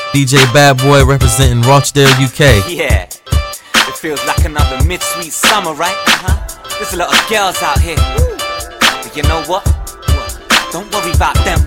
DJ Bad Boy representing Rochdale, UK. Yeah, it feels like another mid-sweet summer, right? There's a lot of girls out here. But you know what? Don't worry about them.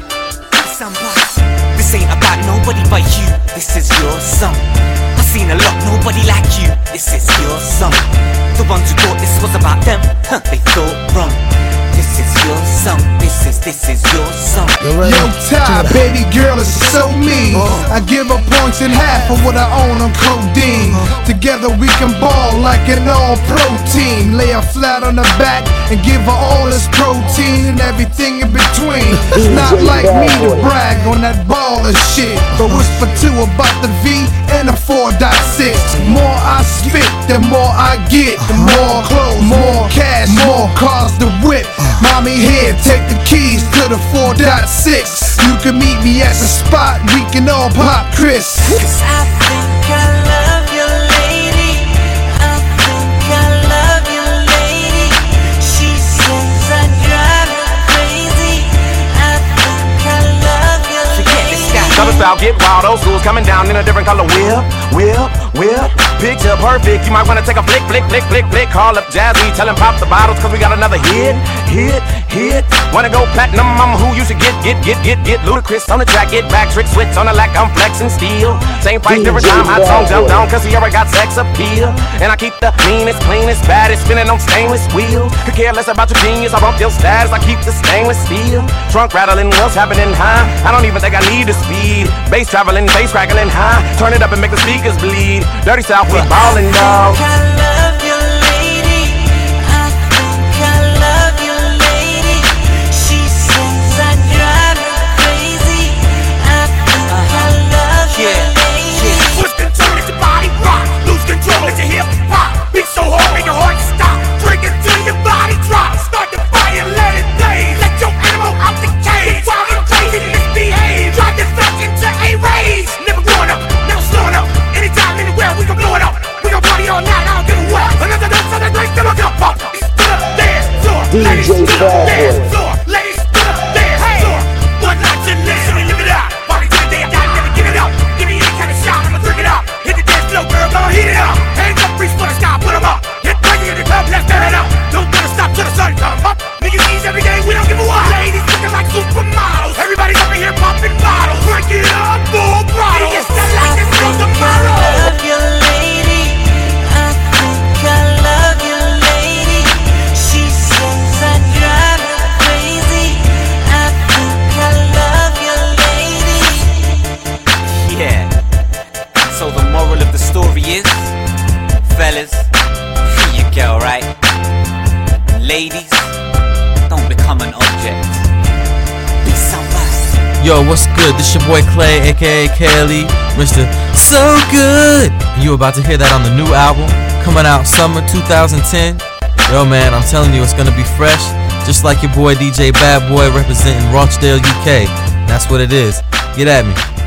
This ain't about nobody but you. This is your song. I've seen a lot, nobody like you. This is your song. The ones who thought this was about them, they thought wrong. This is your song, this is your song. Yo, Ty, baby girl is so mean. I give her points in half for what I own on codeine. Together we can ball like an all-pro team. Lay her flat on the back and give her all this protein and everything in between. It's not like me to brag on that ball of shit, but whisper two about the V and the 4.6. More I spit, the more I get. The more clothes, more cash, more cars to whip. Mommy here, take the keys to the 4.6. You can meet me at the spot, we can all pop Chris. Cause I think I love you, lady. I think I love you, lady. She says I drive her crazy. I think I love you, lady. Southern style, get wild, old school's coming down in a different color. Whip. Picture perfect, you might wanna take a flick. Call up Jazzy, tell him pop the bottles, cause we got another hit. Wanna go platinum, I'm who you should get. Ludacris on the track, get back, trick switch on the lack, I'm flexing steel. Same price, different time, hot song, jump down, cause he already got sex appeal. And I keep the meanest, cleanest, baddest, spinning on stainless wheels. Could care less about your genius, I bump your status, I keep the stainless steel. Trunk rattling, what's happening high? I don't even think I need the speed. Bass traveling, bass crackling high. Turn it up and make the speakers bleed. Dirty South, we ballin', dog. I love you, lady. I think I love you, lady. She says I drive her crazy. I think I love you, lady. Lose control, let your body rock. Lose control, let your hip hop. Beat so hard, make your heart stop. Drink it till your body drop. Start the fire, let it blaze. Let your animal out the cage. Wild and crazy, misbehave. Drive this flesh into a rage. Never growing up, never slowing up. Anytime, anywhere, we gon' blow it up. We gon' party all night, I don't give a what. Another dance on the drink, then I'll come up. Ladies to the dance floor. Ladies to the dance floor. Ladies to the dance floor. One night to live, so we live it up. Party till the day I die, never give it up. Give me any kind of shot, I'ma drink it up. Hit the dance floor, girl, gon' heat it up. Hands up, reach for the sky, put 'em up. Hit crazy in the club, let's turn it up. Don't gonna stop till the sun come up. Niggas ease every day, we don't give a what. Ladies looking like supermodels. Everybody's up in here popping bottles. Drink it up, full throttle. It's the light that's on tomorrow. I love you, lady. I think I love you, lady. She says I drive her crazy. I think I love you, lady. Yeah. So the moral of the story is, fellas, free your girl, right? Ladies, don't become an object. Be somebody. Yo, what's good? This your boy Clay, aka Kelly, Mr. So Good. And you about to hear that on the new album coming out summer 2010. Yo, man, I'm telling you, it's gonna be fresh, just like your boy DJ Bad Boy representing Rochdale, UK. That's what it is. Get at me.